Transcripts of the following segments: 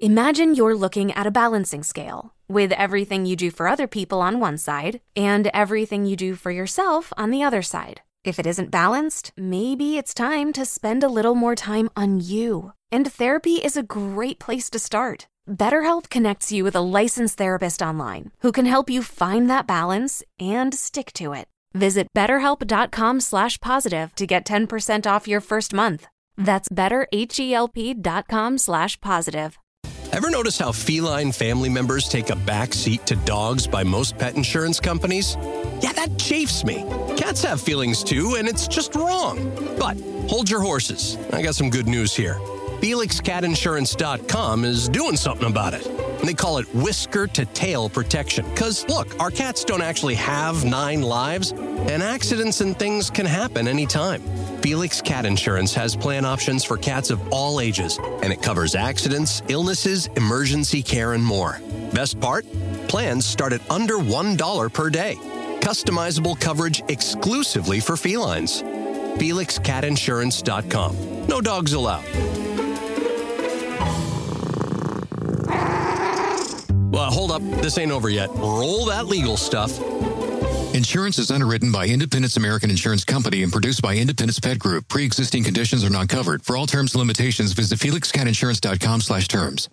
Imagine you're looking at a balancing scale with everything you do for other people on one side and everything you do for yourself on the other side. If it isn't balanced, maybe it's time to spend a little more time on you. And therapy is a great place to start. BetterHelp connects you with a licensed therapist online who can help you find that balance and stick to it. Visit BetterHelp.com/positive to get 10% off your first month. That's BetterHelp.com/positive. Ever notice how feline family members take a back seat to dogs by most pet insurance companies? Yeah, that chafes me. Cats have feelings too, and it's just wrong. But hold your horses. I got some good news here. FelixCatInsurance.com is doing something about it. And they call it whisker-to-tail protection. Because, look, our cats don't actually have 9 lives, and accidents and things can happen anytime. Felix Cat Insurance has plan options for cats of all ages, and it covers accidents, illnesses, emergency care, and more. Best part? Plans start at under $1 per day. Customizable coverage exclusively for felines. FelixCatInsurance.com. No dogs allowed. Well, hold up. This ain't over yet. Roll that legal stuff. Insurance is underwritten by Independence American Insurance Company and produced by Independence Pet Group. Pre-existing conditions are not covered. For all terms and limitations, visit FelixCatInsurance.com/terms.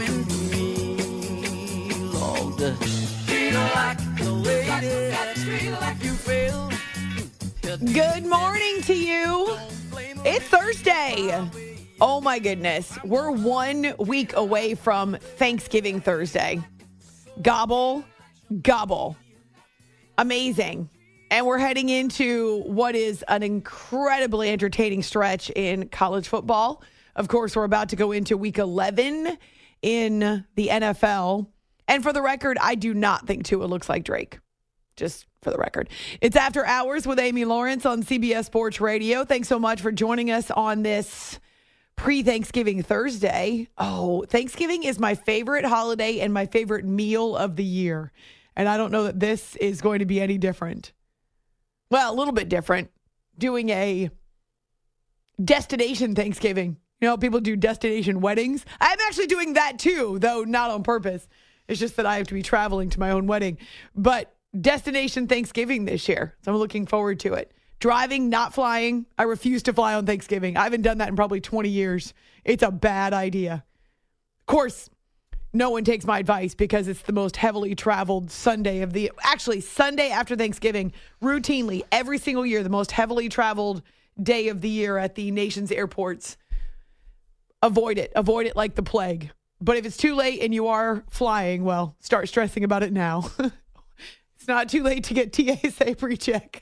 Good morning to you. It's Thursday. Oh my goodness. We're 1 week away from Thanksgiving Thursday. Gobble, gobble. Amazing. And we're heading into what is an incredibly entertaining stretch in college football. Of course, we're about to go into week 11 in the NFL. And for the record, I do not think Tua looks like Drake. Just for the record. It's After Hours with Amy Lawrence on CBS Sports Radio. Thanks so much for joining us on this pre-Thanksgiving Thursday. Oh, Thanksgiving is my favorite holiday and my favorite meal of the year. And I don't know that this is going to be any different. Well, a little bit different. Doing a destination Thanksgiving. You know, people do destination weddings. I'm actually doing that too, though not on purpose. It's just that I have to be traveling to my own wedding. But destination Thanksgiving this year. So I'm looking forward to it. Driving, not flying. I refuse to fly on Thanksgiving. I haven't done that in probably 20 years. It's a bad idea. Of course, no one takes my advice because it's the most heavily traveled Sunday Sunday after Thanksgiving, routinely, every single year, the most heavily traveled day of the year at the nation's airports. Avoid it. Avoid it like the plague. But if it's too late and you are flying, well, start stressing about it now. It's not too late to get TSA pre-check.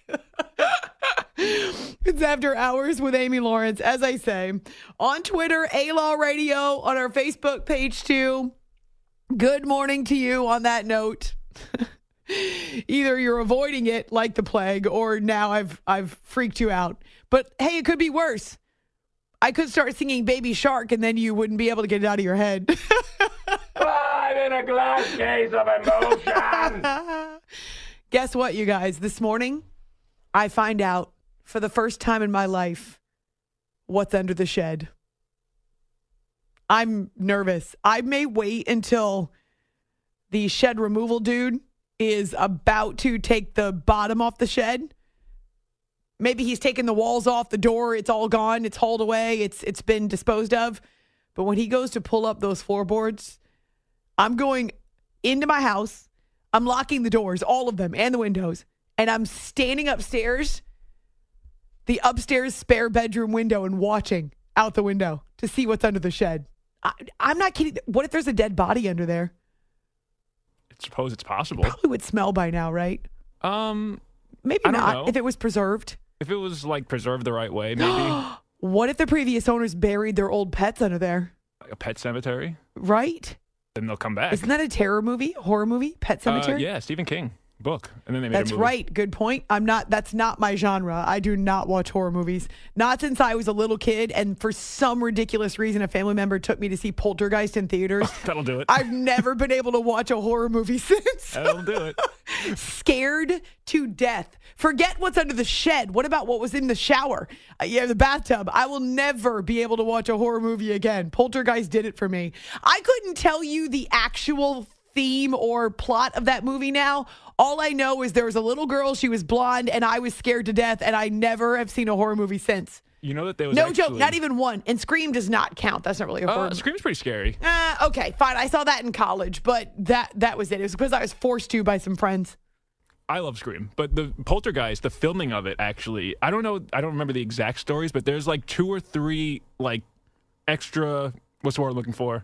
It's After Hours with Amy Lawrence, as I say, on Twitter, A-Law Radio, on our Facebook page too. Good morning to you on that note. Either you're avoiding it like the plague or now I've freaked you out. But hey, it could be worse. I could start singing Baby Shark and then you wouldn't be able to get it out of your head. I'm in a glass case of emotion. Guess what, you guys? This morning, I find out for the first time in my life what's under the shed. I'm nervous. I may wait until the shed removal dude is about to take the bottom off the shed. Maybe he's taken the walls off, the door, it's all gone, it's hauled away, it's been disposed of. But when he goes to pull up those floorboards, I'm going into my house, I'm locking the doors, all of them, and the windows, and I'm standing upstairs, the upstairs spare bedroom window, and watching out the window to see what's under the shed. I'm not kidding. What if there's a dead body under there? I suppose it's possible. Probably would smell by now, right? Maybe I don't not. know. If it was preserved. If it was like preserved the right way, maybe. What if the previous owners buried their old pets under there? Like a pet cemetery? Right? Then they'll come back. Isn't that a horror movie? Pet Cemetery? Yeah, Stephen King book. And then they made a movie. That's right. Good point. That's not my genre. I do not watch horror movies. Not since I was a little kid, and for some ridiculous reason, a family member took me to see Poltergeist in theaters. That'll do it. I've never been able to watch a horror movie since. That'll do it. Scared to death. Forget what's under the shed. What about what was in the shower? The bathtub. I will never be able to watch a horror movie again. Poltergeist did it for me. I couldn't tell you the actual theme or plot of that movie now. All I know is there was a little girl, she was blonde, and I was scared to death, and I never have seen a horror movie since. You know that there was no joke, not even one. And Scream does not count. That's not really a horror movie. Scream's pretty scary. Okay, fine. I saw that in college, but that was it. It was because I was forced to by some friends. I love Scream, but the Poltergeist, the filming of it, actually, I don't know. I don't remember the exact stories, but there's like 2 or 3 like extra. What's the word I'm looking for?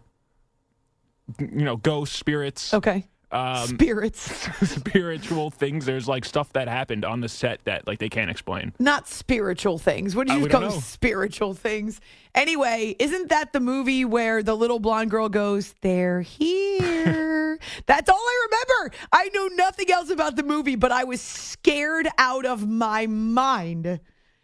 Ghosts, spirits. Okay. Spirits. Spiritual things. There's like stuff that happened on the set that like they can't explain. Not spiritual things. What do you call spiritual things? Anyway, isn't that the movie where the little blonde girl goes, "They're here"? That's all I remember. I know nothing else about the movie, but I was scared out of my mind.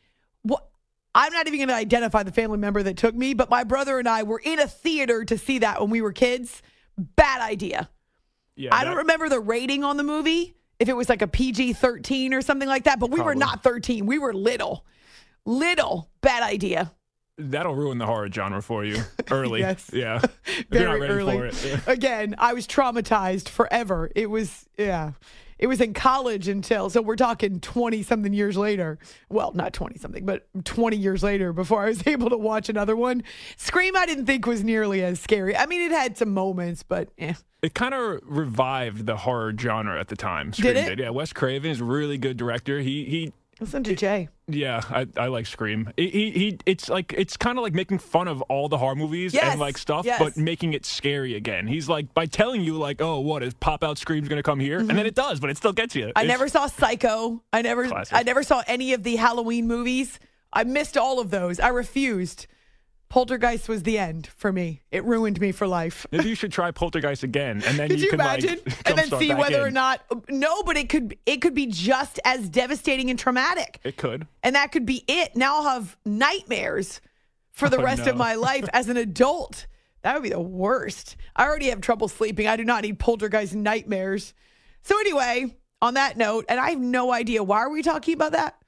I'm not even going to identify the family member that took me, but my brother and I were in a theater to see that when we were kids. Bad idea. Yeah, I don't remember the rating on the movie, if it was like a PG-13 or something like that, but we were not 13. We were little. Little. Bad idea. That'll ruin the horror genre for you early. Yes. Yeah. Very You're not ready early. for it. Yeah. Again, I was traumatized forever. It was in college so we're talking 20-something years later. Well, not 20-something, but 20 years later before I was able to watch another one. Scream, I didn't think was nearly as scary. I mean, it had some moments, but It kind of revived the horror genre at the time. Scream Did it? Yeah, Wes Craven is a really good director. He listen to Jay. Yeah, I like Scream. It's kind of like making fun of all the horror movies and like stuff, but making it scary again. He's like by telling you like, oh, what is pop out Scream's gonna come here, and then it does, but it still gets you. I never saw Psycho. I never saw any of the Halloween movies. I missed all of those. I refused. Poltergeist was the end for me. It ruined me for life. Maybe you should try Poltergeist again, and then Could you could imagine? like, and then start see back whether or in. not. No, but it could be just as devastating and traumatic. It could. And that could be it. Now I'll have nightmares for the rest of my life as an adult. That would be the worst. I already have trouble sleeping. I do not need Poltergeist nightmares. So anyway, on that note, and I have no idea why are we talking about that?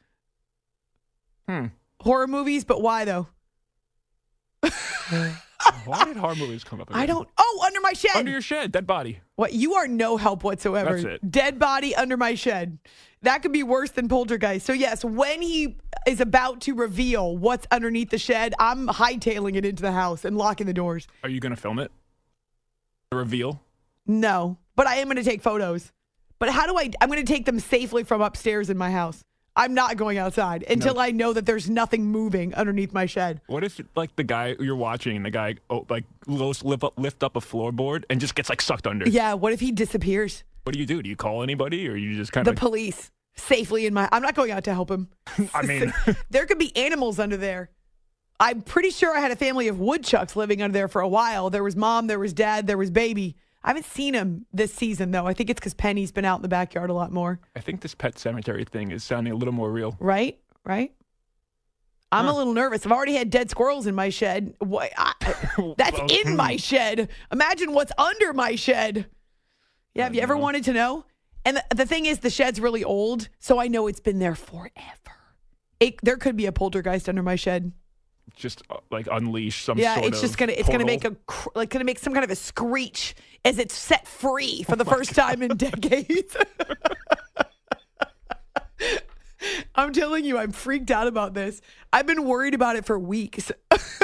Horror movies, but why though? Why did horror movies come up again? I don't. Oh, Under My Shed. Under Your Shed, Dead Body. What? You are no help whatsoever. That's it. Dead Body Under My Shed. That could be worse than Poltergeist. So yes, when he is about to reveal what's underneath the shed, I'm hightailing it into the house and locking the doors. Are you going to film it? The reveal? No, but I am going to take photos. But how do I'm going to take them safely from upstairs in my house. I'm not going outside until I know that there's nothing moving underneath my shed. What if, like, the guy you're watching and the guy, lift up a floorboard and just gets, like, sucked under? Yeah, what if he disappears? What do? Do you call anybody or you just kind of... The police. Safely in my... I'm not going out to help him. I mean... There could be animals under there. I'm pretty sure I had a family of woodchucks living under there for a while. There was mom, there was dad, there was baby. I haven't seen him this season, though. I think it's because Penny's been out in the backyard a lot more. I think this Pet Cemetery thing is sounding a little more real. Right? I'm a little nervous. I've already had dead squirrels in my shed. That's in my shed. Imagine what's under my shed. Yeah, have you ever wanted to know? And the thing is, the shed's really old, so I know it's been there forever. There could be a poltergeist under my shed. Just like unleash some yeah, sort of it's just gonna make gonna make some kind of a screech as it's set free for the first time in decades. I'm telling you, I'm freaked out about this. I've been worried about it for weeks.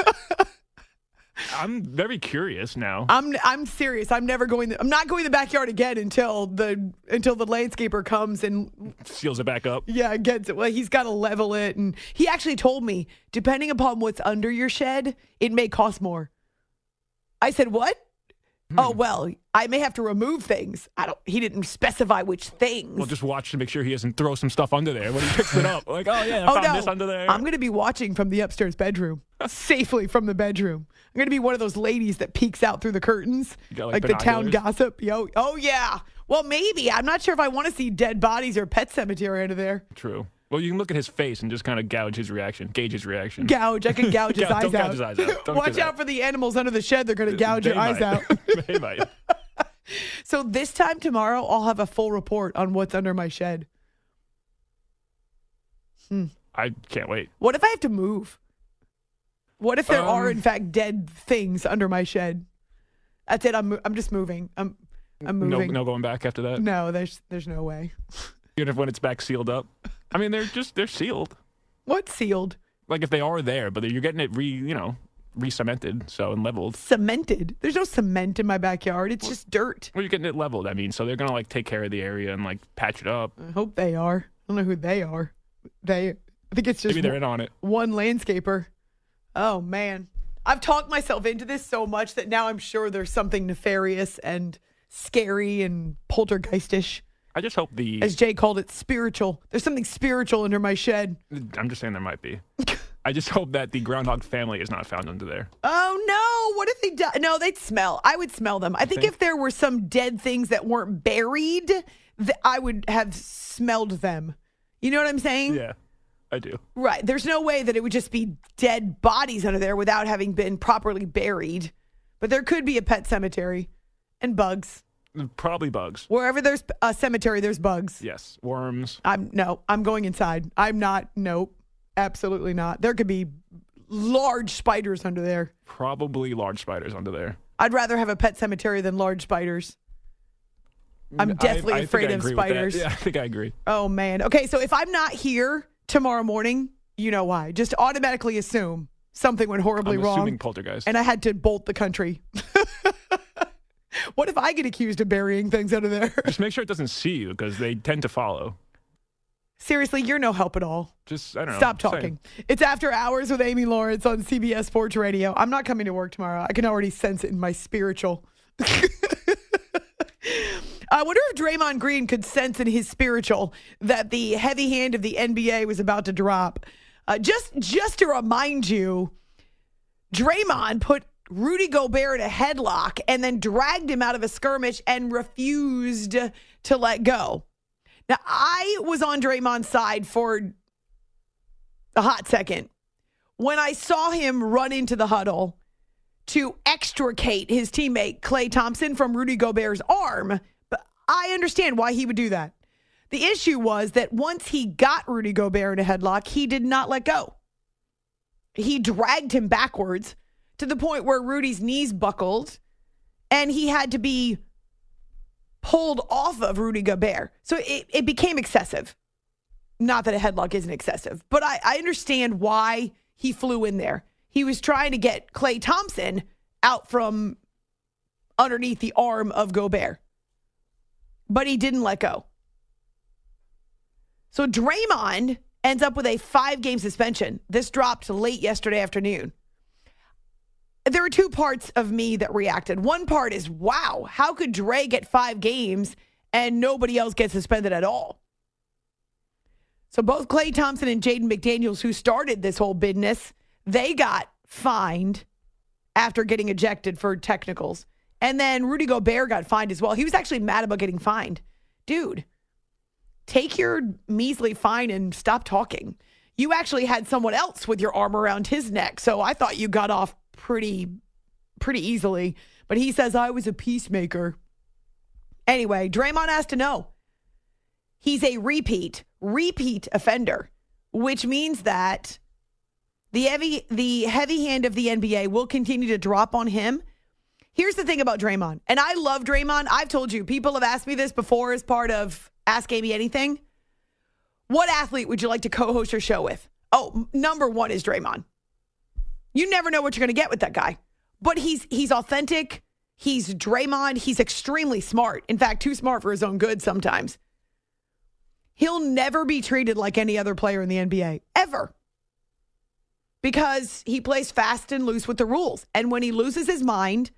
I'm very curious now. I'm serious. I'm not going to the backyard again until the landscaper comes and seals it back up. Yeah, gets it. Well, he's got to level it, and he actually told me, depending upon what's under your shed, it may cost more. I said, what? Oh, well, I may have to remove things. He didn't specify which things. Well, just watch to make sure he doesn't throw some stuff under there when he picks it up. Like, oh, yeah, I found this under there. I'm going to be watching from the upstairs bedroom, safely from the bedroom. I'm going to be one of those ladies that peeks out through the curtains, like the town gossip. Oh, yeah. Well, maybe. I'm not sure if I want to see dead bodies or Pet Cemetery under there. True. Well, you can look at his face and just kind of gauge his reaction. I can gouge his eyes don't out. Gouge his eyes out. Watch out for the animals under the shed. They're going to gouge your eyes out. They might. So this time tomorrow, I'll have a full report on what's under my shed. I can't wait. What if I have to move? What if there are, in fact, dead things under my shed? That's it. I'm just moving. I'm moving. No going back after that? No, there's no way. Even if when it's back sealed up? I mean, they're sealed. What's sealed? Like if they are there, but you're getting it re-cemented, so and leveled. Cemented? There's no cement in my backyard. It's just dirt. Well, you're getting it leveled, I mean, so they're going to like take care of the area and like patch it up. I hope they are. I don't know who they are. I think it's just maybe they're in on it. One landscaper. Oh, man. I've talked myself into this so much that now I'm sure there's something nefarious and scary and poltergeistish. I just hope as Jay called it, spiritual. There's something spiritual under my shed. I'm just saying there might be. I just hope that the groundhog family is not found under there. Oh, no. What if they die? No, they'd smell. I would smell them. I think if there were some dead things that weren't buried, I would have smelled them. You know what I'm saying? Yeah, I do. Right. There's no way that it would just be dead bodies under there without having been properly buried. But there could be a pet cemetery and bugs. Probably bugs. Wherever there's a cemetery, there's bugs. Yes. Worms. I'm going inside. I'm not. Nope. Absolutely not. There could be large spiders under there. Probably large spiders under there. I'd rather have a pet cemetery than large spiders. I'm deathly afraid of spiders. Yeah, I think I agree. Oh, man. Okay, so if I'm not here tomorrow morning, you know why. Just automatically assume something went horribly wrong. Assuming poltergeist. And I had to bolt the country. What if I get accused of burying things under there? Just make sure it doesn't see you because they tend to follow. Seriously, you're no help at all. Just, I don't know. Stop talking. It's After Hours with Amy Lawrence on CBS Sports Radio. I'm not coming to work tomorrow. I can already sense it in my spiritual. I wonder if Draymond Green could sense in his spiritual that the heavy hand of the NBA was about to drop. Just to remind you, Draymond put Rudy Gobert in a headlock and then dragged him out of a skirmish and refused to let go. Now, I was on Draymond's side for a hot second when I saw him run into the huddle to extricate his teammate Klay Thompson from Rudy Gobert's arm. But I understand why he would do that. The issue was that once he got Rudy Gobert in a headlock, he did not let go. He dragged him backwards to the point where Rudy's knees buckled and he had to be pulled off of Rudy Gobert. So it became excessive. Not that a headlock isn't excessive, but I understand why he flew in there. He was trying to get Klay Thompson out from underneath the arm of Gobert, but he didn't let go. So Draymond ends up with a 5-game suspension. This dropped late yesterday afternoon. There are two parts of me that reacted. One part is, wow, how could Dre get 5 games and nobody else gets suspended at all? So both Klay Thompson and Jaden McDaniels, who started this whole business, they got fined after getting ejected for technicals. And then Rudy Gobert got fined as well. He was actually mad about getting fined. Dude, take your measly fine and stop talking. You actually had someone else with your arm around his neck, so I thought you got off pretty easily. But he says, I was a peacemaker. Anyway, Draymond has to know. He's a repeat offender, which means that the heavy hand of the NBA will continue to drop on him. Here's the thing about Draymond, and I love Draymond. I've told you, people have asked me this before as part of Ask Amy Anything. What athlete would you like to co-host your show with? Oh, number one is Draymond. You never know what you're going to get with that guy. But he's authentic. He's Draymond. He's extremely smart. In fact, too smart for his own good sometimes. He'll never be treated like any other player in the NBA, ever. Because he plays fast and loose with the rules. And when he loses his mind,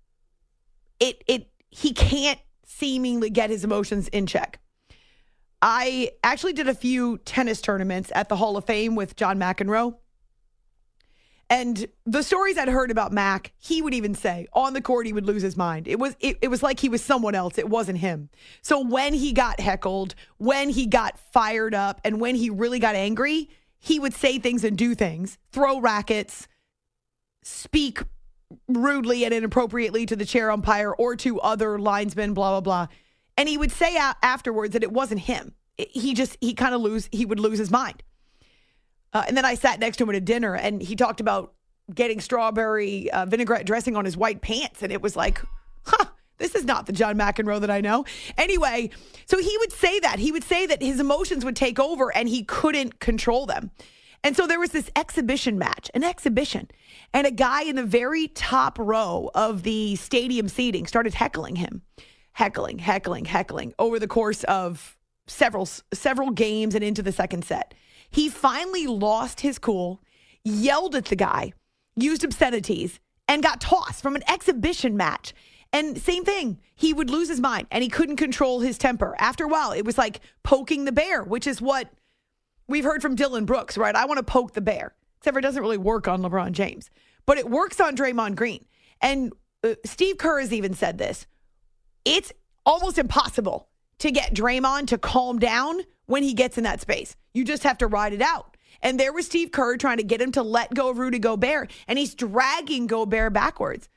he can't seemingly get his emotions in check. I actually did a few tennis tournaments at the Hall of Fame with John McEnroe. And the stories I'd heard about Mac, he would even say on the court he would lose his mind. It was like he was someone else. It wasn't him. So when he got heckled, when he got fired up, and when he really got angry, he would say things and do things, throw rackets, speak rudely and inappropriately to the chair umpire or to other linesmen, blah, blah, blah. And he would say afterwards that it wasn't him. He would lose his mind. And then I sat next to him at a dinner, and he talked about getting strawberry vinaigrette dressing on his white pants. And it was like, this is not the John McEnroe that I know. Anyway, so he would say that. He would say that his emotions would take over and he couldn't control them. And so there was this exhibition match, an exhibition. And a guy in the very top row of the stadium seating started heckling him. Heckling over the course of several games and into the second set. He finally lost his cool, yelled at the guy, used obscenities, and got tossed from an exhibition match. And same thing, he would lose his mind and he couldn't control his temper. After a while, it was like poking the bear, which is what we've heard from Dylan Brooks, right? I want to poke the bear. Except for it doesn't really work on LeBron James. But it works on Draymond Green. And Steve Kerr has even said this. It's almost impossible to get Draymond to calm down when he gets in that space. You just have to ride it out. And there was Steve Kerr trying to get him to let go of Rudy Gobert, and he's dragging Gobert backwards.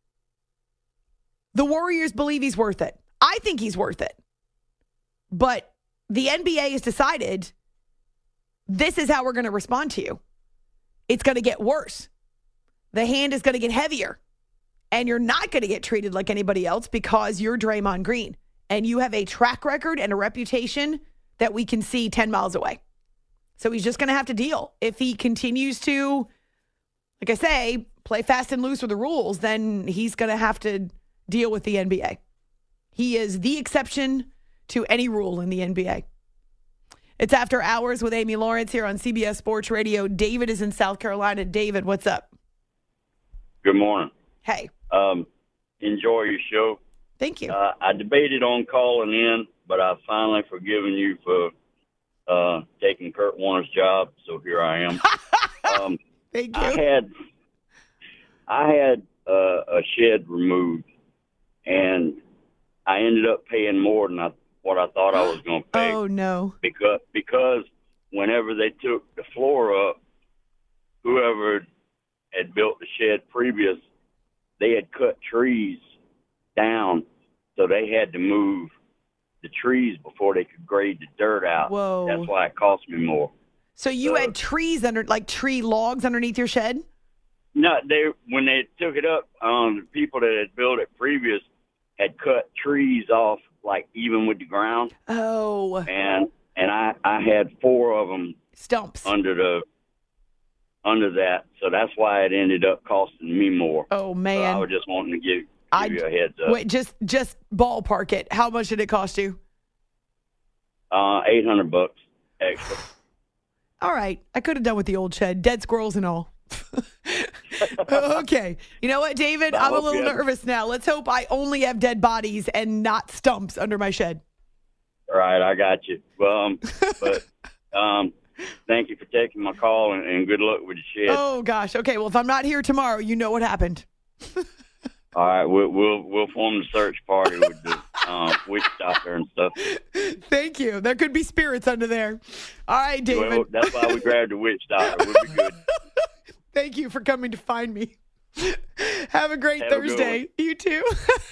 The Warriors believe he's worth it. I think he's worth it. But the NBA has decided this is how we're going to respond to you. It's going to get worse. The hand is going to get heavier. And you're not going to get treated like anybody else because you're Draymond Green. And you have a track record and a reputation that we can see 10 miles away. So he's just going to have to deal. If he continues to, like I say, play fast and loose with the rules, then he's going to have to deal with the NBA. He is the exception to any rule in the NBA. It's After Hours with Amy Lawrence here on CBS Sports Radio. David is in South Carolina. David, what's up? Good morning. Hey. Enjoy your show. Thank you. I debated on calling in, but I've finally forgiven you for taking Kurt Warner's job, so here I am. Thank you. I had a shed removed, and I ended up paying more than what I thought I was going to pay. Oh, no. Because whenever they took the floor up, whoever had built the shed previous, they had cut trees down, so they had to move the trees before they could grade the dirt out. Whoa. That's why it cost me more. So you had trees tree logs underneath your shed? No, when they took it up, the people that had built it previous had cut trees off, like even with the ground. Oh. And I had 4 of them stumps under that, so that's why it ended up costing me more. Oh man! So I was just wanting to give you a heads up. Wait, just ballpark it. How much did it cost you? $800 extra. All right, I could have done with the old shed, dead squirrels and all. Okay, you know what, David? I'm a little nervous now. Let's hope I only have dead bodies and not stumps under my shed. All right, I got you. But thank you for taking my call, and good luck with the shed. Oh gosh. Okay. Well, if I'm not here tomorrow, you know what happened. All right, we'll form the search party with the witch doctor and stuff. Thank you. There could be spirits under there. All right, David. Well, that's why we grabbed the witch doctor. We'll be good. Thank you for coming to find me. Have a great Thursday. You too.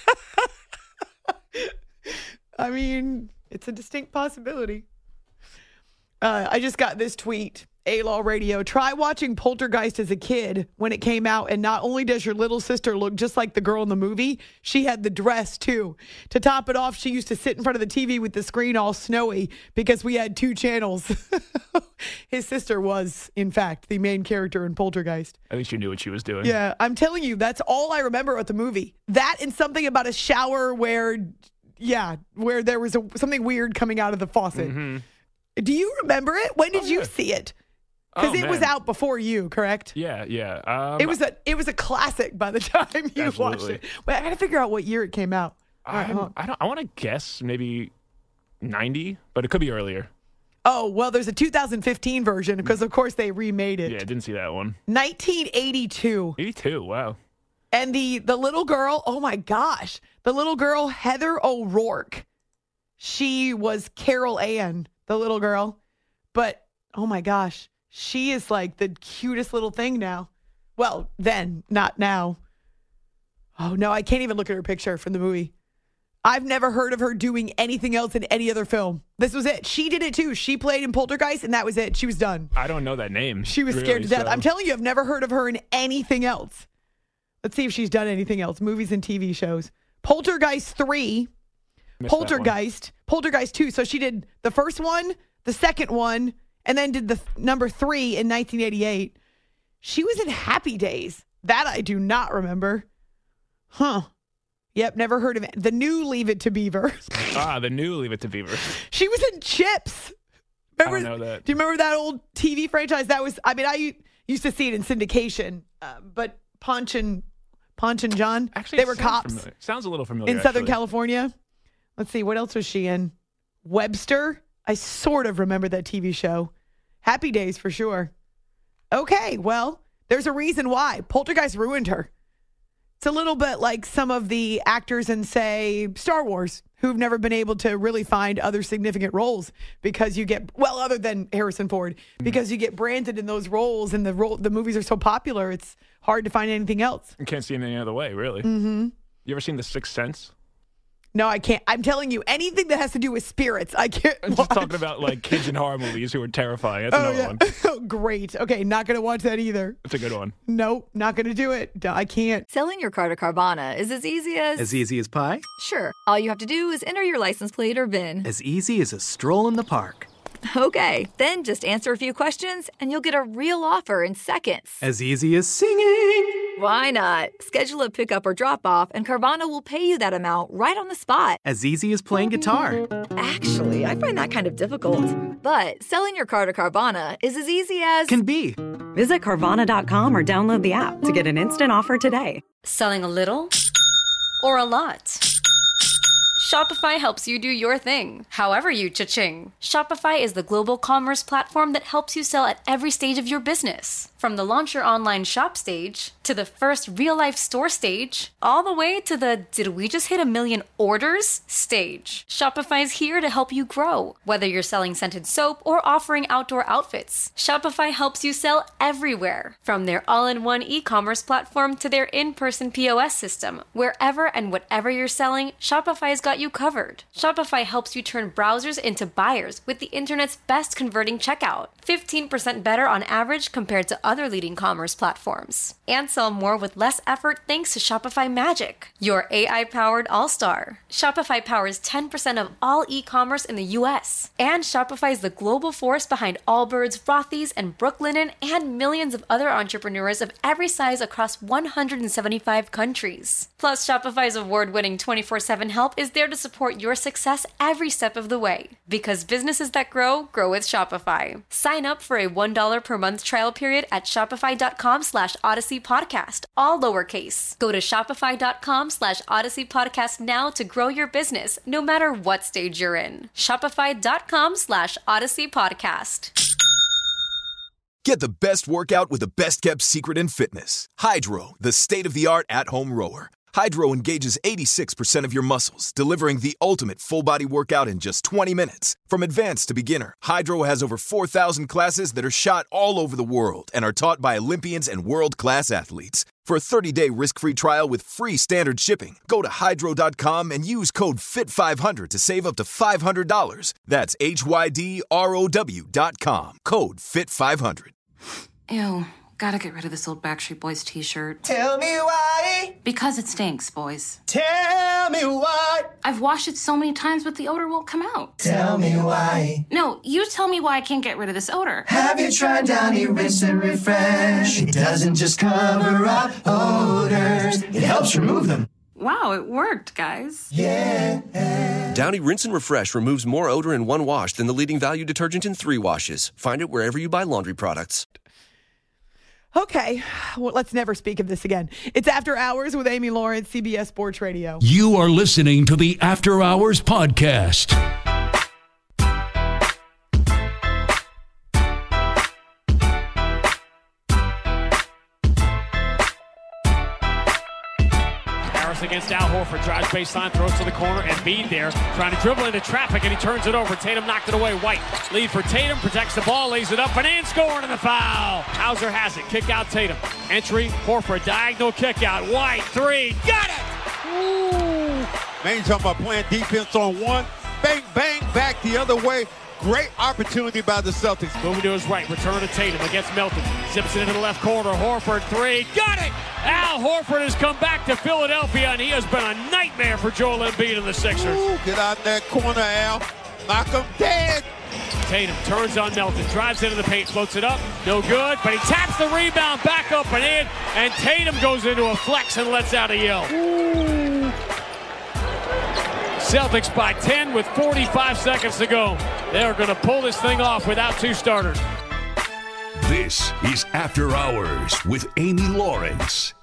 I mean, it's a distinct possibility. I just got this tweet. A-Law Radio. Try watching Poltergeist as a kid when it came out, and not only does your little sister look just like the girl in the movie, she had the dress too. To top it off, she used to sit in front of the TV with the screen all snowy because we had 2 channels. His sister was, in fact, the main character in Poltergeist. At least you knew what she was doing. Yeah, I'm telling you, that's all I remember about the movie. That and something about a shower where there was something weird coming out of the faucet. Mm-hmm. Do you remember it? When did you see it? Because it was out before you, correct? Yeah. It was a classic by the time you watched it. But I got to figure out what year it came out. I want to guess maybe 90, but it could be earlier. Oh, well, there's a 2015 version because, of course, they remade it. Yeah, I didn't see that one. 1982. 82, wow. And the little girl, oh my gosh, the little girl, Heather O'Rourke. She was Carol Ann, the little girl. But, oh my gosh. She is like the cutest little thing now. Well, then, not now. Oh, no, I can't even look at her picture from the movie. I've never heard of her doing anything else in any other film. This was it. She did it too. She played in Poltergeist, and that was it. She was done. I don't know that name. She was scared to death. I'm telling you, I've never heard of her in anything else. Let's see if she's done anything else. Movies and TV shows. Poltergeist 3. Poltergeist 2. So she did the first one, the second one, and then did the number 3 in 1988. She was in Happy Days. That I do not remember. Huh. Yep, never heard of it. The new Leave It to Beaver. The new Leave It to Beaver. She was in Chips. Remember, I don't know that. Do you remember that old TV franchise? That was, I used to see it in syndication, but Ponch and John, actually, they were cops. Familiar. Sounds a little familiar. In Southern California. Let's see, what else was she in? Webster. I sort of remember that TV show. Happy Days for sure. Okay, well, there's a reason why. Poltergeist ruined her. It's a little bit like some of the actors in, say, Star Wars, who've never been able to really find other significant roles because you get, well, other than Harrison Ford, because you get branded in those roles and the movies are so popular, it's hard to find anything else. You can't see it any other way, really. Mm-hmm. You ever seen The Sixth Sense? No, I can't. I'm telling you, anything that has to do with spirits, I can't I'm just talking about like kids in horror movies who are terrifying. That's another one. Oh, great. Okay, not going to watch that either. It's a good one. Nope, not going to do it. I can't. Selling your car to Carvana is as easy as... As easy as pie? Sure. All you have to do is enter your license plate or VIN. As easy as a stroll in the park. Okay, then just answer a few questions and you'll get a real offer in seconds. As easy as singing. Why not? Schedule a pickup or drop off and Carvana will pay you that amount right on the spot. As easy as playing guitar. Actually, I find that kind of difficult. But selling your car to Carvana is as easy as... Can be. Visit Carvana.com or download the app to get an instant offer today. Selling a little or a lot? Shopify helps you do your thing, however you cha-ching. Shopify is the global commerce platform that helps you sell at every stage of your business. From the launch your online shop stage, to the first real-life store stage, all the way to the did we just hit 1 million orders stage. Shopify's here to help you grow. Whether you're selling scented soap or offering outdoor outfits, Shopify helps you sell everywhere. From their all-in-one e-commerce platform to their in-person POS system, wherever and whatever you're selling, Shopify's got you covered. Shopify helps you turn browsers into buyers with the internet's best converting checkout. 15% better on average compared to other leading commerce platforms. And sell more with less effort thanks to Shopify Magic, your AI-powered all-star. Shopify powers 10% of all e-commerce in the U.S. And Shopify is the global force behind Allbirds, Rothy's, and Brooklinen, and millions of other entrepreneurs of every size across 175 countries. Plus, Shopify's award-winning 24/7 help is there to support your success every step of the way. Because businesses that grow, grow with Shopify. Sign up for a $1 per month trial period at shopify.com/Odyssey Podcast, all lowercase. Go to shopify.com/Odyssey Podcast now to grow your business, no matter what stage you're in. Shopify.com/Odyssey Podcast. Get the best workout with the best kept secret in fitness. Hydro, the state-of-the-art at-home rower. Hydro engages 86% of your muscles, delivering the ultimate full-body workout in just 20 minutes. From advanced to beginner, Hydro has over 4,000 classes that are shot all over the world and are taught by Olympians and world-class athletes. For a 30-day risk-free trial with free standard shipping, go to Hydro.com and use code FIT500 to save up to $500. That's HYDROW.com, code FIT500. Ew. Gotta get rid of this old Backstreet Boys t-shirt. Tell me why. Because it stinks, boys. Tell me why. I've washed it so many times, but the odor won't come out. Tell me why. No, you tell me why I can't get rid of this odor. Have you tried Downy Rinse and Refresh? It doesn't just cover up odors. It helps remove them. Wow, it worked, guys. Yeah. Downy Rinse and Refresh removes more odor in 1 wash than the leading value detergent in 3 washes. Find it wherever you buy laundry products. Okay, well, let's never speak of this again. It's After Hours with Amy Lawrence, CBS Sports Radio. You are listening to the After Hours Podcast. against Al Horford. Drives baseline, throws to the corner, and Embiid there trying to dribble into traffic, and he turns it over. Tatum knocked it away. White lead for Tatum, protects the ball, lays it up, and in, scoring, and the foul. Hauser has it. Kick out Tatum. Entry, Horford, diagonal kick out. White, three, got it! Ooh. Man, you talking about playing defense on one. Bang, bang, back the other way. Great opportunity by the Celtics. Moving to his right, return to Tatum against Melton. Zips it into the left corner. Horford, three, got it! Al Horford has come back to Philadelphia, and he has been a nightmare for Joel Embiid and the Sixers. Ooh, get out in that corner, Al. Knock him dead. Tatum turns on Melton, drives into the paint, floats it up, no good, but he taps the rebound back up and in, and Tatum goes into a flex and lets out a yell. Ooh. Celtics by 10 with 45 seconds to go. They're going to pull this thing off without two starters. This is After Hours with Amy Lawrence.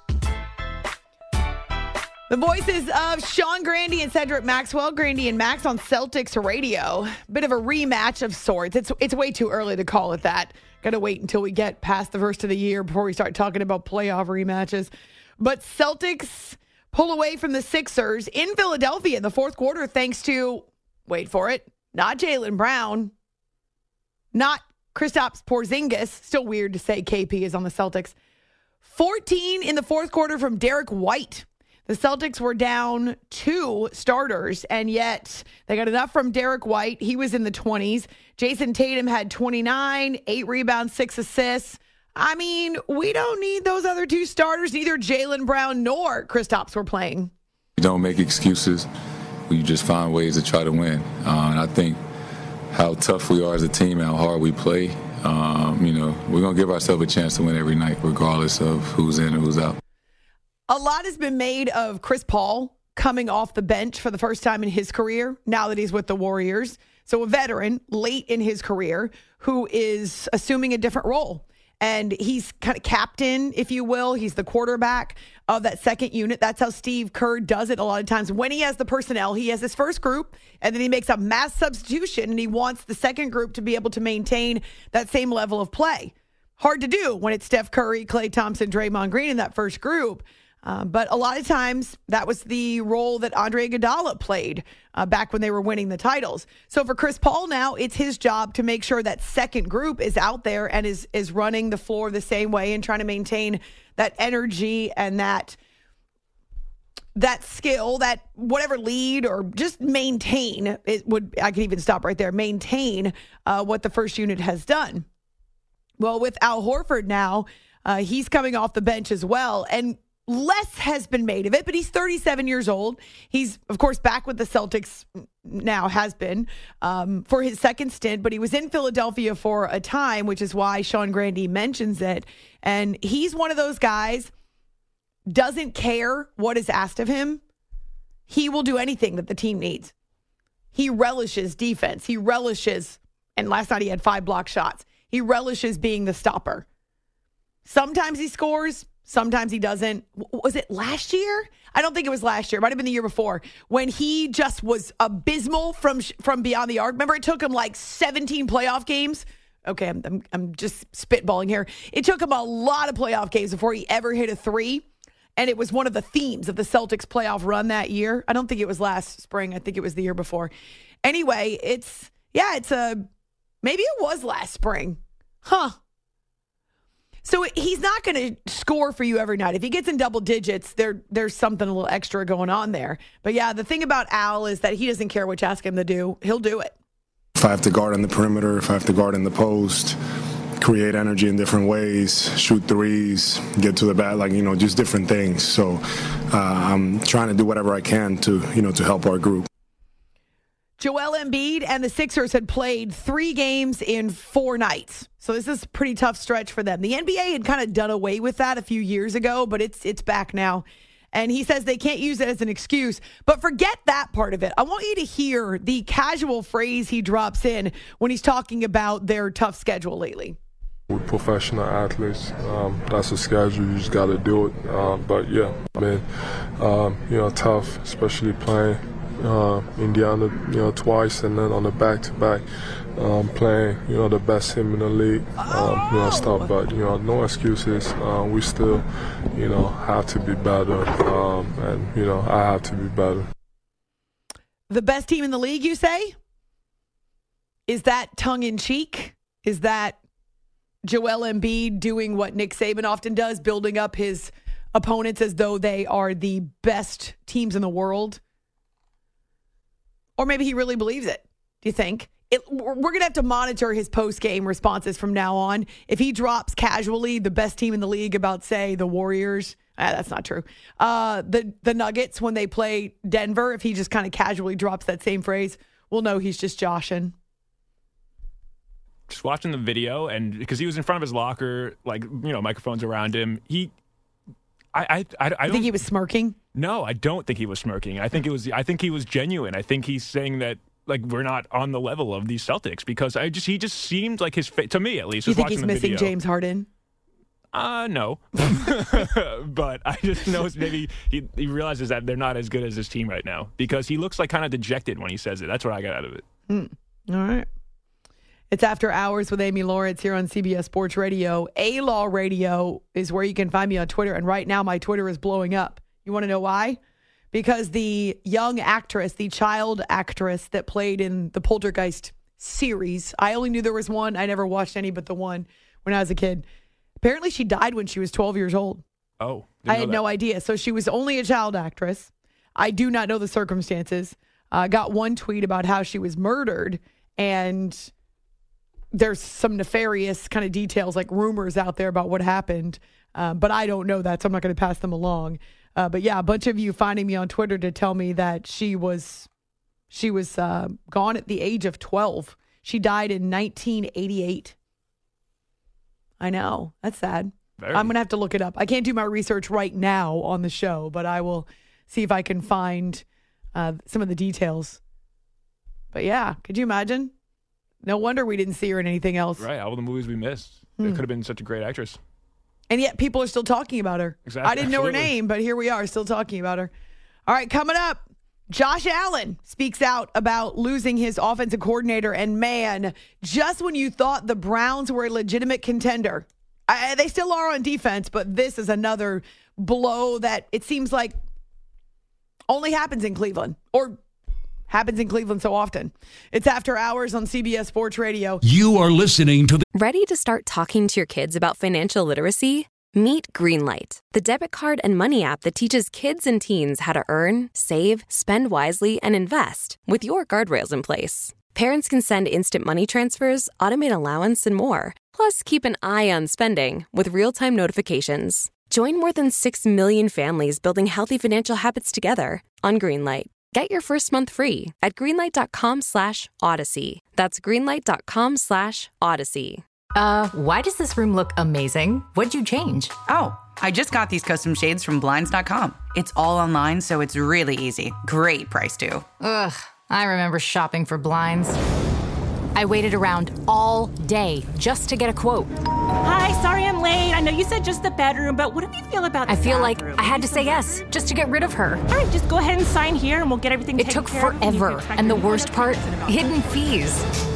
The voices of Sean Grande and Cedric Maxwell. Grande and Max on Celtics Radio. Bit of a rematch of sorts. It's way too early to call it that. Got to wait until we get past the first of the year before we start talking about playoff rematches. But Celtics pull away from the Sixers in Philadelphia in the fourth quarter thanks to, wait for it, not Jaylen Brown, not Kristaps Porzingis. Still weird to say KP is on the Celtics. 14 in the fourth quarter from Derek White. The Celtics were down 2 starters, and yet they got enough from Derek White. He was in the 20s. Jason Tatum had 29, 8 rebounds, 6 assists. I mean, we don't need those other 2 starters. Neither Jaylen Brown nor Kristaps were playing. We don't make excuses. We just find ways to try to win. And I think how tough we are as a team, how hard we play, we're going to give ourselves a chance to win every night, regardless of who's in or who's out. A lot has been made of Chris Paul coming off the bench for the first time in his career, now that he's with the Warriors. So a veteran late in his career who is assuming a different role. And he's kind of captain, if you will. He's the quarterback of that second unit. That's how Steve Kerr does it a lot of times. When he has the personnel, he has his first group, and then he makes a mass substitution, and he wants the second group to be able to maintain that same level of play. Hard to do when it's Steph Curry, Klay Thompson, Draymond Green in that first group. But a lot of times that was the role that Andre Iguodala played back when they were winning the titles. So for Chris Paul now, it's his job to make sure that second group is out there and is running the floor the same way and trying to maintain that energy and that skill, that whatever lead, or just maintain I could even stop right there, maintain what the first unit has done. Well, with Al Horford now, he's coming off the bench as well. And less has been made of it, but he's 37 years old. He's, of course, back with the Celtics now, has been, for his second stint, but he was in Philadelphia for a time, which is why Sean Grande mentions it. And he's one of those guys, doesn't care what is asked of him. He will do anything that the team needs. He relishes defense. He relishes, and last night he had 5 block shots. He relishes being the stopper. Sometimes he scores. Sometimes he doesn't. Was it last year? I don't think it was last year. It might have been the year before when he just was abysmal from beyond the arc. Remember, it took him like 17 playoff games. Okay, I'm just spitballing here. It took him a lot of playoff games before he ever hit a 3, and it was one of the themes of the Celtics playoff run that year. I don't think it was last spring. I think it was the year before. Anyway, maybe it was last spring. Huh. So he's not going to score for you every night. If he gets in double digits, there's something a little extra going on there. But yeah, the thing about Al is that he doesn't care what you ask him to do. He'll do it. If I have to guard on the perimeter, if I have to guard in the post, create energy in different ways, shoot threes, get to the bat, just different things. So I'm trying to do whatever I can to help our group. Joel Embiid and the Sixers had played 3 games in 4 nights. So this is a pretty tough stretch for them. The NBA had kind of done away with that a few years ago, but it's back now. And he says they can't use it as an excuse. But forget that part of it. I want you to hear the casual phrase he drops in when he's talking about their tough schedule lately. We're professional athletes. That's a schedule. You just got to do it. But yeah, tough, especially playing Indiana, twice, and then on the back-to-back, playing, the best team in the league, stuff. But, no excuses. We still, have to be better, and, I have to be better. The best team in the league, you say? Is that tongue-in-cheek? Is that Joel Embiid doing what Nick Saban often does, building up his opponents as though they are the best teams in the world? Or maybe he really believes it. Do you think? We're going to have to monitor his post-game responses from now on. If he drops casually the best team in the league about, say, the Warriors, that's not true. The Nuggets, when they play Denver, if he just kind of casually drops that same phrase, we'll know he's just joshing. Just watching the video, and because he was in front of his locker, microphones around him, I think he was smirking. No, I don't think he was smirking. I think he was genuine. I think he's saying that we're not on the level of these Celtics because he just seemed like his face, to me at least. You think he's missing James Harden? No, but I just know maybe he realizes that they're not as good as his team right now because he looks like kind of dejected when he says it. That's what I got out of it. All right. It's After Hours with Amy Lawrence here on CBS Sports Radio. A-Law Radio is where you can find me on Twitter. And right now, my Twitter is blowing up. You want to know why? Because the young actress, the child actress that played in the Poltergeist series, I only knew there was one. I never watched any but the one when I was a kid. Apparently, she died when she was 12 years old. Oh, I had no idea. So she was only a child actress. I do not know the circumstances. I got one tweet about how she was murdered, and there's some nefarious kind of details, like rumors out there about what happened. But I don't know that, so I'm not going to pass them along. But yeah, a bunch of you finding me on Twitter to tell me that she was gone at the age of 12. She died in 1988. I know. That's sad. I'm going to have to look it up. I can't do my research right now on the show, but I will see if I can find some of the details. But yeah, could you imagine? No wonder we didn't see her in anything else. Right, all the movies we missed. It could have been such a great actress. And yet people are still talking about her. Exactly. I didn't know her name, but here we are still talking about her. All right, coming up, Josh Allen speaks out about losing his offensive coordinator. And man, just when you thought the Browns were a legitimate contender, they still are on defense, but this is another blow that it seems like only happens in Cleveland, or happens in Cleveland so often. It's After Hours on CBS Sports Radio. You are listening to Ready to start talking to your kids about financial literacy? Meet Greenlight, the debit card and money app that teaches kids and teens how to earn, save, spend wisely, and invest with your guardrails in place. Parents can send instant money transfers, automate allowance, and more. Plus, keep an eye on spending with real-time notifications. Join more than 6 million families building healthy financial habits together on Greenlight. Get your first month free at greenlight.com/Odyssey. That's greenlight.com/Odyssey. Why does this room look amazing? What'd you change? Oh, I just got these custom shades from Blinds.com. It's all online, so it's really easy. Great price, too. Ugh, I remember shopping for blinds. I waited around all day just to get a quote. Hi, sorry I'm late. I know you said just the bedroom, but what do you feel about the I feel bathroom? like I had to say yes just to get rid of her. All right, just go ahead and sign here and we'll get everything taken care of. It took forever. And the worst part, hidden fees.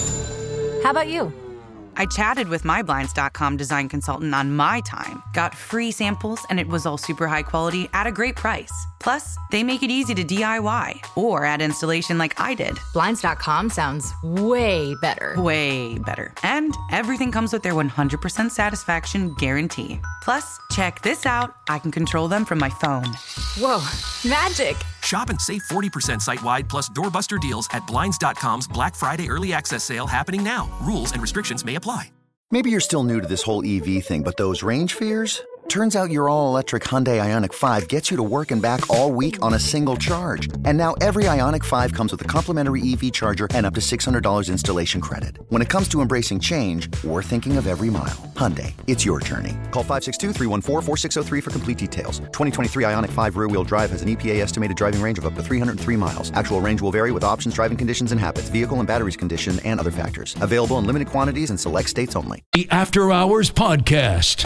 How about you? I chatted with my Blinds.com design consultant on my time, got free samples, and it was all super high quality at a great price. Plus, they make it easy to DIY or add installation like I did. Blinds.com sounds way better. Way better. And everything comes with their 100% satisfaction guarantee. Plus, check this out. I can control them from my phone. Whoa, magic. Shop and save 40% site-wide plus doorbuster deals at Blinds.com's Black Friday Early Access Sale happening now. Rules and restrictions may apply. Maybe you're still new to this whole EV thing, but those range fears? Turns out your all-electric Hyundai Ioniq 5 gets you to work and back all week on a single charge. And now every Ioniq 5 comes with a complimentary EV charger and up to $600 installation credit. When it comes to embracing change, we're thinking of every mile. Hyundai, it's your journey. Call 562-314-4603 for complete details. 2023 Ioniq 5 rear-wheel drive has an EPA estimated driving range of up to 303 miles. Actual range will vary with options, driving conditions, and habits, vehicle and batteries condition, and other factors. Available in limited quantities in select states only. The After Hours Podcast.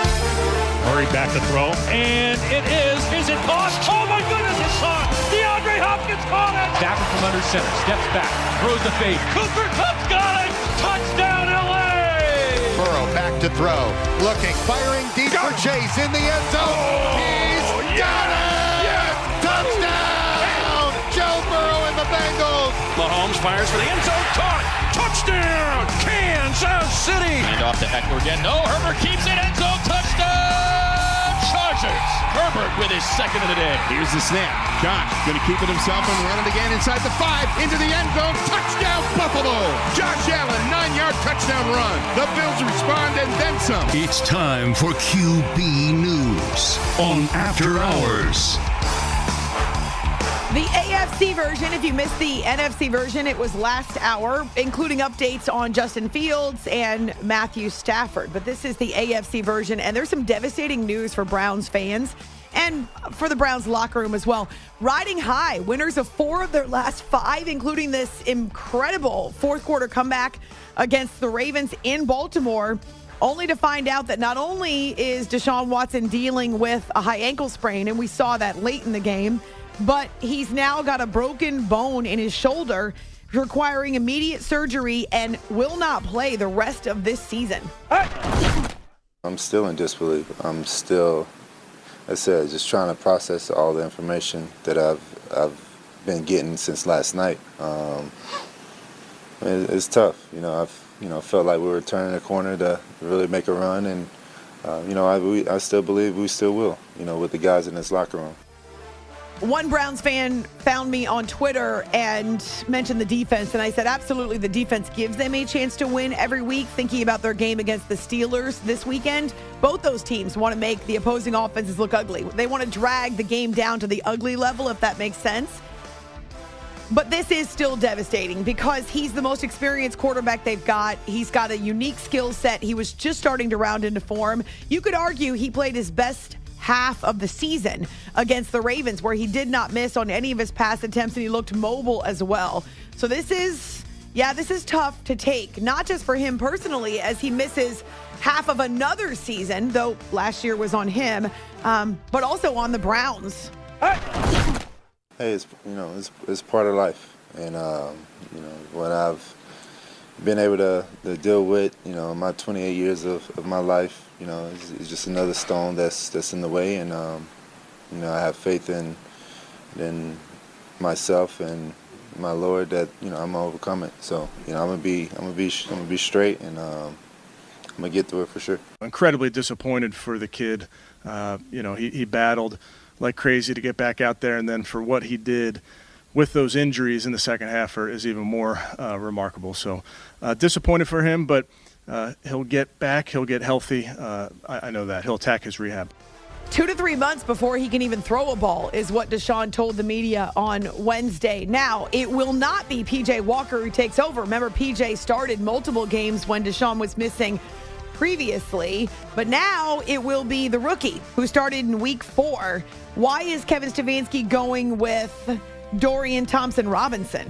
Murray back to throw, and it is it caught? Oh my goodness, it's caught! DeAndre Hopkins caught it! Stafford from under center, steps back, throws the fade. Cooper Kupp's got it! Touchdown, LA! Burrow back to throw, looking, firing deep for Chase in the end zone. He's got it! Yes! Touchdown! Joe Burrow and the Bengals. Mahomes fires for the end zone, caught! Touchdown, Kansas City! And off to Eckler again. No, Herbert keeps it, end zone, touchdown! Chargers! Herbert with his second of the day. Here's the snap. Josh going to keep it himself and run it again inside the 5, into the end zone. Touchdown, Buffalo! Josh Allen, 9-yard touchdown run. The Bills respond and then some. It's time for QB News on After Hours. The AFC version, if you missed the NFC version, it was last hour, including updates on Justin Fields and Matthew Stafford. But this is the AFC version, and there's some devastating news for Browns fans and for the Browns locker room as well. Riding high, winners of 4 of their last 5, including this incredible fourth-quarter comeback against the Ravens in Baltimore, only to find out that not only is Deshaun Watson dealing with a high ankle sprain, and we saw that late in the game, but he's now got a broken bone in his shoulder, requiring immediate surgery and will not play the rest of this season. I'm still in disbelief. I'm still, I said, just trying to process all the information that I've been getting since last night. It's tough. I've felt like we were turning a corner to really make a run, and I still believe we still will. With the guys in this locker room. One Browns fan found me on Twitter and mentioned the defense, and I said, absolutely, the defense gives them a chance to win every week. Thinking about their game against the Steelers this weekend, both those teams want to make the opposing offenses look ugly. They want to drag the game down to the ugly level, if that makes sense. But this is still devastating because he's the most experienced quarterback they've got. He's got a unique skill set. He was just starting to round into form. You could argue he played his best half of the season against the Ravens, where he did not miss on any of his pass attempts, and he looked mobile as well. So this is tough to take, not just for him personally, as he misses half of another season, though last year was on him, but also on the Browns. Hey, it's part of life, and what I've been able to deal with, my 28 years of my life, it's just another stone that's in the way, and I have faith in myself and my Lord that I'm gonna overcome it. So I'm gonna be straight, and I'm gonna get through it for sure. Incredibly disappointed for the kid. He battled like crazy to get back out there, and then for what he did with those injuries in the second half is even more remarkable. So disappointed for him, but he'll get back. He'll get healthy. I know that. He'll attack his rehab. 2 to 3 months before he can even throw a ball is what Deshaun told the media on Wednesday. Now, it will not be P.J. Walker who takes over. Remember, P.J. started multiple games when Deshaun was missing previously, but now it will be the rookie who started in week 4. Why is Kevin Stefanski going with Dorian Thompson-Robinson?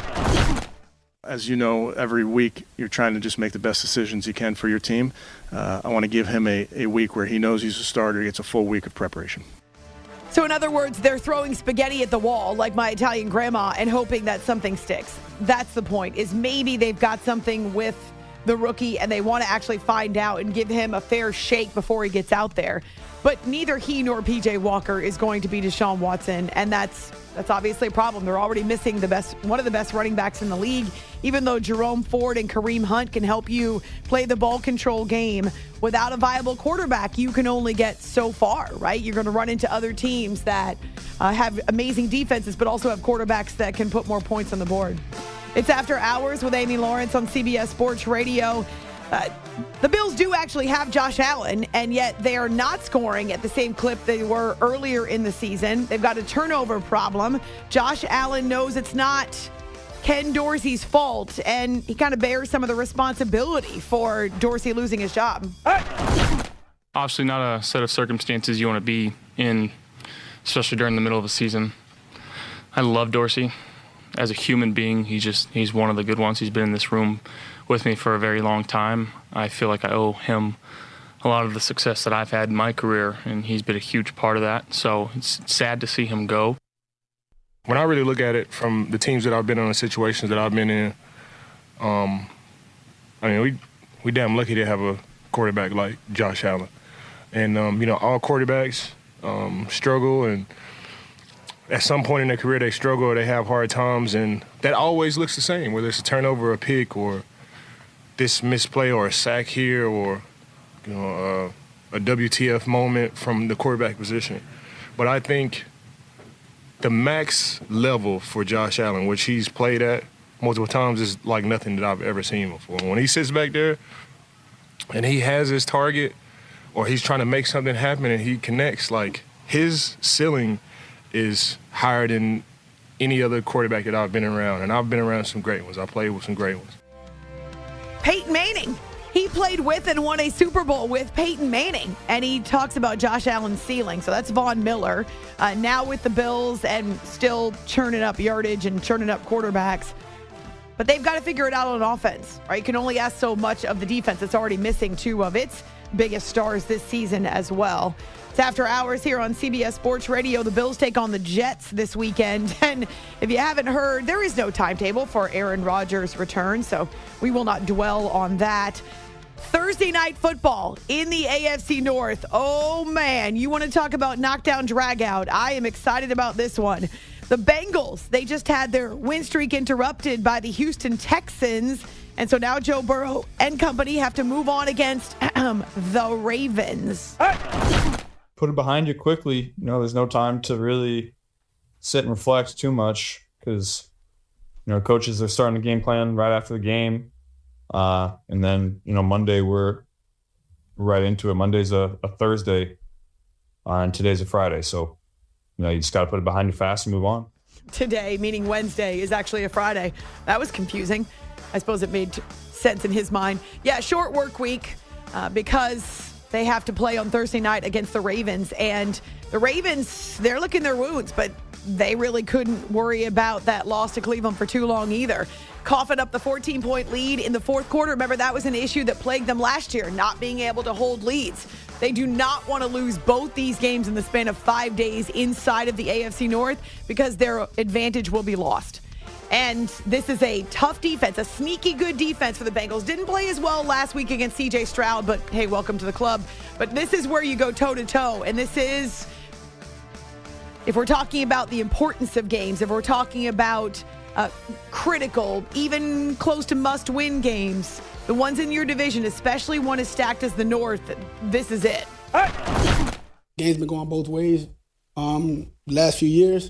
As you know, every week you're trying to just make the best decisions you can for your team. I want to give him a week where he knows he's a starter. He gets a full week of preparation. So in other words, they're throwing spaghetti at the wall like my Italian grandma and hoping that something sticks. That's the point, is maybe they've got something with the rookie and they want to actually find out and give him a fair shake before he gets out there. But neither he nor P.J. Walker is going to be Deshaun Watson, and that's obviously a problem. They're already missing one of the best running backs in the league. Even though Jerome Ford and Kareem Hunt can help you play the ball control game, without a viable quarterback, you can only get so far, right? You're going to run into other teams that have amazing defenses, but also have quarterbacks that can put more points on the board. It's After Hours with Amy Lawrence on CBS Sports Radio. The Bills do actually have Josh Allen, and yet they are not scoring at the same clip they were earlier in the season. They've got a turnover problem. Josh Allen knows it's not Ken Dorsey's fault, and he kind of bears some of the responsibility for Dorsey losing his job. Obviously not a set of circumstances you want to be in, especially during the middle of a season. I love Dorsey. As a human being, he's one of the good ones. He's been in this room with me for a very long time. I feel like I owe him a lot of the success that I've had in my career, and he's been a huge part of that. So it's sad to see him go. When I really look at it from the teams that I've been in, the situations that I've been in, I mean, we damn lucky to have a quarterback like Josh Allen. And, all quarterbacks struggle, and at some point in their career they struggle or they have hard times, and that always looks the same, whether it's a turnover, a pick, or this misplay or a sack here, or a WTF moment from the quarterback position. But I think the max level for Josh Allen, which he's played at multiple times, is like nothing that I've ever seen before. When he sits back there and he has his target, or he's trying to make something happen and he connects, like, his ceiling is higher than any other quarterback that I've been around. And I've been around some great ones. I played with some great ones. Peyton Manning. He played with and won a Super Bowl with Peyton Manning. And he talks about Josh Allen's ceiling. So that's Von Miller, now with the Bills and still churning up yardage and churning up quarterbacks. But they've got to figure it out on offense, right? You can only ask so much of the defense. It's already missing two of its biggest stars this season as well. It's After Hours here on CBS Sports Radio. The Bills take on the Jets this weekend. And if you haven't heard, there is no timetable for Aaron Rodgers' return, so we will not dwell on that. Thursday night football in the AFC North. Oh, man, you want to talk about knockdown dragout. I am excited about this one. The Bengals, they just had their win streak interrupted by the Houston Texans. And so now Joe Burrow and company have to move on against the Ravens. Put it behind you quickly. There's no time to really sit and reflect too much because, coaches are starting the game plan right after the game. And then, Monday we're right into it. Monday's a Thursday and today's a Friday. So, you just got to put it behind you fast and move on. Today, meaning Wednesday, is actually a Friday. That was confusing. I suppose it made sense in his mind. Yeah, short work week because they have to play on Thursday night against the Ravens. And the Ravens, they're licking their wounds, but they really couldn't worry about that loss to Cleveland for too long either. Coughing up the 14-point lead in the fourth quarter. Remember, that was an issue that plagued them last year, not being able to hold leads. They do not want to lose both these games in the span of 5 days inside of the AFC North because their advantage will be lost. And this is a tough defense, a sneaky good defense for the Bengals. Didn't play as well last week against C.J. Stroud, but hey, welcome to the club. But this is where you go toe-to-toe, and this is, if we're talking about the importance of games, if we're talking about critical, even close to must-win games, the ones in your division, especially one as stacked as the North, this is it. Game's been going both ways last few years.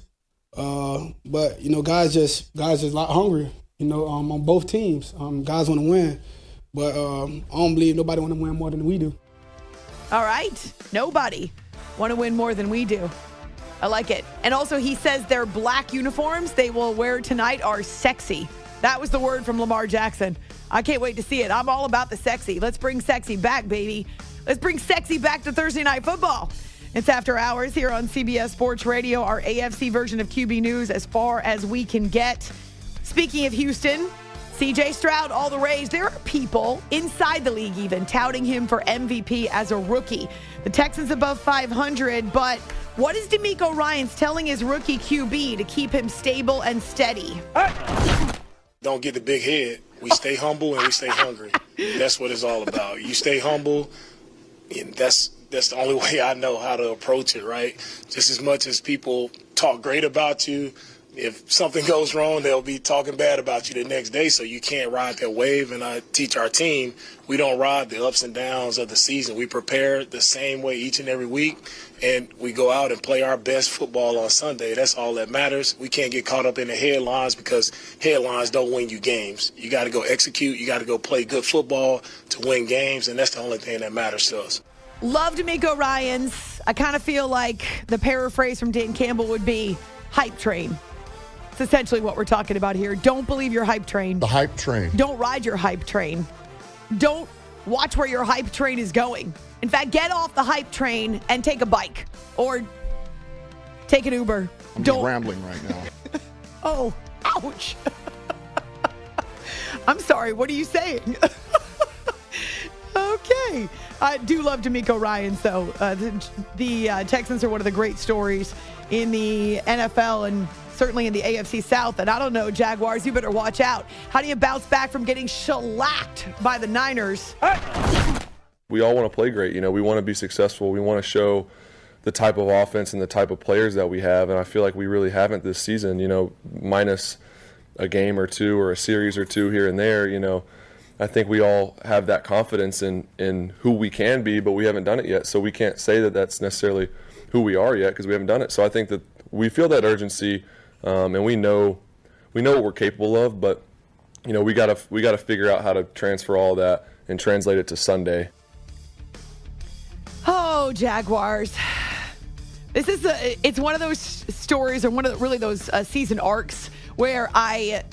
But guys just a lot hungry. On both teams. Guys want to win, but I don't believe nobody want to win more than we do. All right, nobody want to win more than we do. I like it. And also, he says their black uniforms they will wear tonight are sexy. That was the word from Lamar Jackson. I can't wait to see it. I'm all about the sexy. Let's bring sexy back, baby. Let's bring sexy back to Thursday Night Football. It's After Hours here on CBS Sports Radio, our AFC version of QB News as far as we can get. Speaking of Houston, C.J. Stroud, all the rage. There are people inside the league even touting him for MVP as a rookie. The Texans above 500, but what is DeMeco Ryans telling his rookie QB to keep him stable and steady? Don't get the big head. We stay humble and we stay hungry. That's what it's all about. You stay humble, and that's the only way I know how to approach it, right? Just as much as people talk great about you, if something goes wrong, they'll be talking bad about you the next day, so you can't ride that wave. And I teach our team, we don't ride the ups and downs of the season. We prepare the same way each and every week, and we go out and play our best football on Sunday. That's all that matters. We can't get caught up in the headlines because headlines don't win you games. You got to go execute. You got to go play good football to win games, and that's the only thing that matters to us. Love DeMeco Ryans. I kind of feel like the paraphrase from Dan Campbell would be hype train. It's essentially what we're talking about here. Don't believe your hype train. The hype train. Don't ride your hype train. Don't watch where your hype train is going. In fact, get off the hype train and take a bike or take an Uber. I'm just rambling right now. Oh, ouch. I'm sorry. What are you saying? Okay. I do love DeMeco Ryans, though. The Texans are one of the great stories in the NFL, and certainly in the AFC South. And I don't know, Jaguars, you better watch out. How do you bounce back from getting shellacked by the Niners? We all want to play great. We want to be successful. We want to show the type of offense and the type of players that we have. And I feel like we really haven't this season, minus a game or two or a series or two here and there. I think we all have that confidence in who we can be, but we haven't done it yet. So we can't say that that's necessarily who we are yet because we haven't done it. So I think that we feel that urgency, and we know what we're capable of, but we gotta figure out how to transfer all that and translate it to Sunday. Oh, Jaguars. This is it's one of those stories, or one of those season arcs where I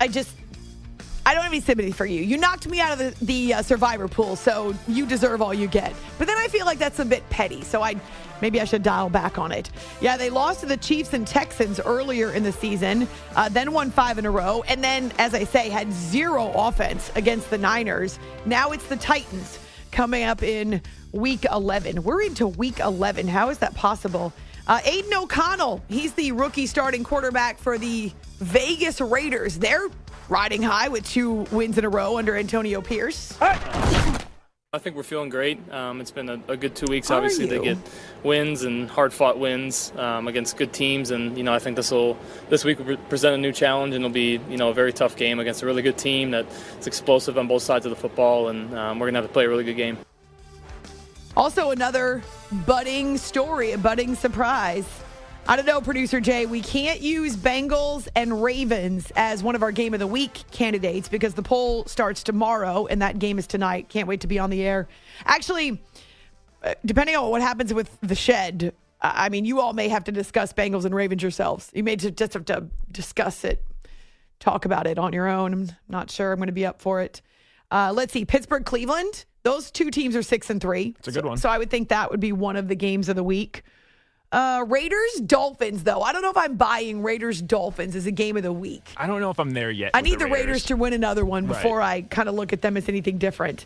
don't have any sympathy for you. You knocked me out of the survivor pool, so you deserve all you get. But then I feel like that's a bit petty, so maybe I should dial back on it. Yeah, they lost to the Chiefs and Texans earlier in the season, then won 5 in a row, and then, as I say, had 0 offense against the Niners. Now it's the Titans coming up in Week 11. We're into Week 11. How is that possible? Aiden O'Connell, he's the rookie starting quarterback for the Vegas Raiders. They're riding high with 2 wins in a row under Antonio Pierce. I think we're feeling great. It's been a good 2 weeks. Obviously, they get wins and hard-fought wins against good teams, and I think this week will present a new challenge, and it'll be a very tough game against a really good team that's explosive on both sides of the football, and we're gonna have to play a really good game. Also, another budding story, a budding surprise. I don't know, Producer Jay, we can't use Bengals and Ravens as one of our Game of the Week candidates because the poll starts tomorrow and that game is tonight. Can't wait to be on the air. Actually, depending on what happens with the shed, you all may have to discuss Bengals and Ravens yourselves. You may just have to discuss it, talk about it on your own. I'm not sure I'm going to be up for it. Let's see, Pittsburgh, Cleveland. Those 2 teams are 6-3. It's a good one. So I would think that would be one of the games of the week. Raiders, Dolphins, though. I don't know if I'm buying Raiders, Dolphins as a game of the week. I don't know if I'm there yet. I need the Raiders to win another one before I kind of look at them as anything different.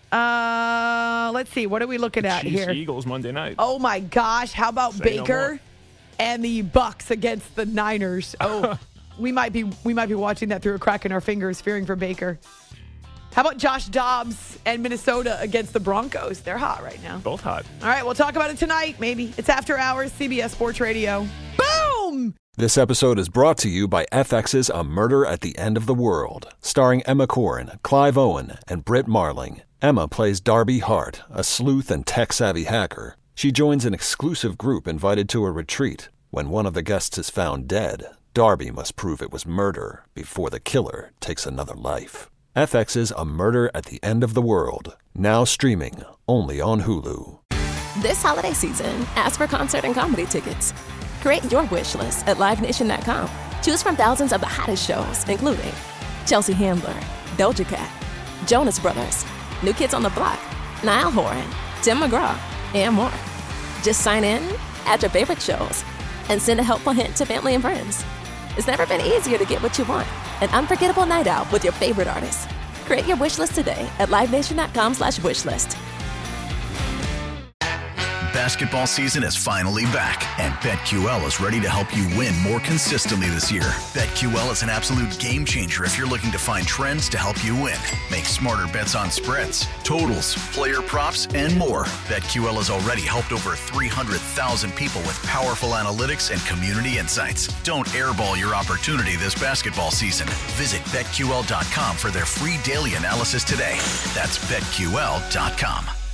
Let's see. What are we looking at here? Eagles Monday night. Oh, my gosh. How about Baker and the Bucks against the Niners? Oh, we might be watching that through a crack in our fingers, fearing for Baker. How about Josh Dobbs and Minnesota against the Broncos? They're hot right now. Both hot. All right, we'll talk about it tonight, maybe. It's After Hours, CBS Sports Radio. Boom! This episode is brought to you by FX's A Murder at the End of the World, starring Emma Corrin, Clive Owen, and Britt Marling. Emma plays Darby Hart, a sleuth and tech-savvy hacker. She joins an exclusive group invited to a retreat. When one of the guests is found dead, Darby must prove it was murder before the killer takes another life. FX's A Murder at the End of the World, now streaming only on Hulu. This holiday season, ask for concert and comedy tickets. Create your wish list at LiveNation.com. Choose from thousands of the hottest shows, including Chelsea Handler, Doja Cat, Jonas Brothers, New Kids on the Block, Niall Horan, Tim McGraw, and more. Just sign in, add your favorite shows, and send a helpful hint to family and friends. It's never been easier to get what you want. An unforgettable night out with your favorite artists. Create your wish list today at LiveNation.com/wishlist. Basketball season is finally back, and BetQL is ready to help you win more consistently this year. BetQL is an absolute game changer if you're looking to find trends to help you win. Make smarter bets on spreads, totals, player props, and more. BetQL has already helped over 300,000 people with powerful analytics and community insights. Don't airball your opportunity this basketball season. Visit BetQL.com for their free daily analysis today. That's BetQL.com.